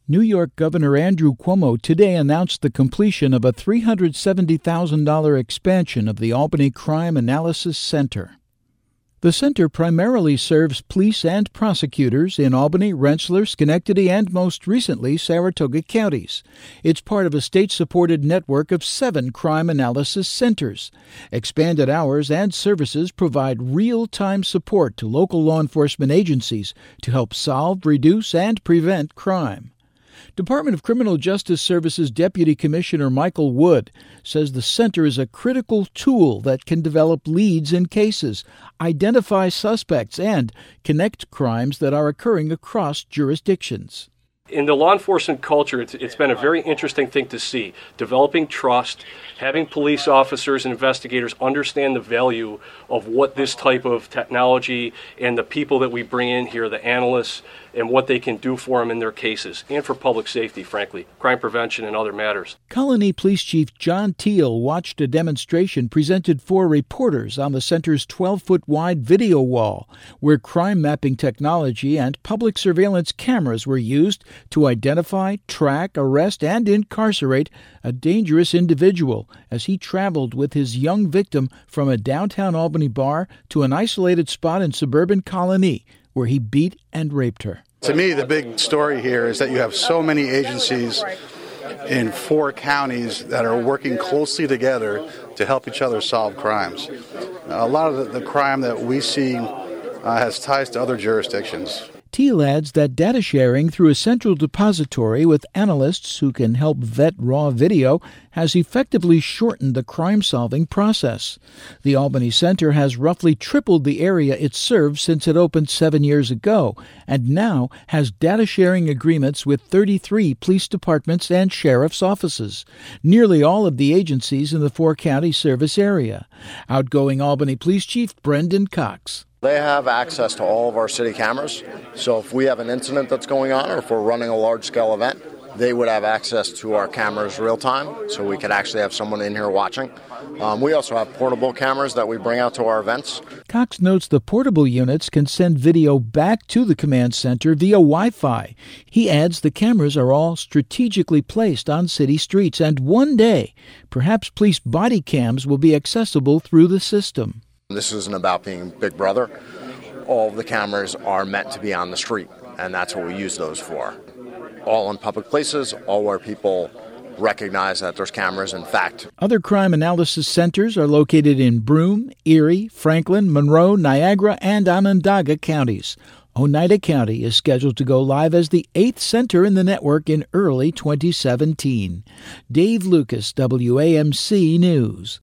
New York Governor Andrew Cuomo today announced the completion of a $370,000 expansion of the Albany Crime Analysis Center. The center primarily serves police and prosecutors in Albany, Rensselaer, Schenectady, and most recently Saratoga counties. It's part of a state-supported network of 7 crime analysis centers. Expanded hours and services provide real-time support to local law enforcement agencies to help solve, reduce, and prevent crime. Department of Criminal Justice Services Deputy Commissioner Michael Wood says the center is a critical tool that can develop leads in cases, identify suspects, and connect crimes that are occurring across jurisdictions. In the law enforcement culture, it's been a very interesting thing to see. Developing trust, having police officers and investigators understand the value of what this type of technology and the people that we bring in here, the analysts, and what they can do for them in their cases, and for public safety, frankly, crime prevention and other matters. Colony Police Chief John Teal watched a demonstration presented for reporters on the center's 12-foot-wide video wall, where crime mapping technology and public surveillance cameras were used to identify, track, arrest, and incarcerate a dangerous individual as he traveled with his young victim from a downtown Albany bar to an isolated spot in suburban Colony, where he beat and raped her. To me, the big story here is that you have so many agencies in 4 counties that are working closely together to help each other solve crimes. A lot of the crime that we see has ties to other jurisdictions. Teal adds that data sharing through a central depository with analysts who can help vet raw video has effectively shortened the crime-solving process. The Albany Center has roughly tripled the area it serves since it opened 7 years ago, and now has data-sharing agreements with 33 police departments and sheriff's offices, nearly all of the agencies in the 4-county service area. Outgoing Albany Police Chief Brendan Cox. They have access to all of our city cameras, so if we have an incident that's going on or if we're running a large-scale event, they would have access to our cameras real-time, so we could actually have someone in here watching. We also have portable cameras that we bring out to our events. Cox notes the portable units can send video back to the command center via Wi-Fi. He adds the cameras are all strategically placed on city streets, and one day, perhaps police body cams will be accessible through the system. This isn't about being Big Brother. All of the cameras are meant to be on the street, and that's what we use those for. All in public places, all where people recognize that there's cameras, in fact. Other crime analysis centers are located in Broome, Erie, Franklin, Monroe, Niagara, and Onondaga counties. Oneida County is scheduled to go live as the 8th center in the network in early 2017. Dave Lucas, WAMC News.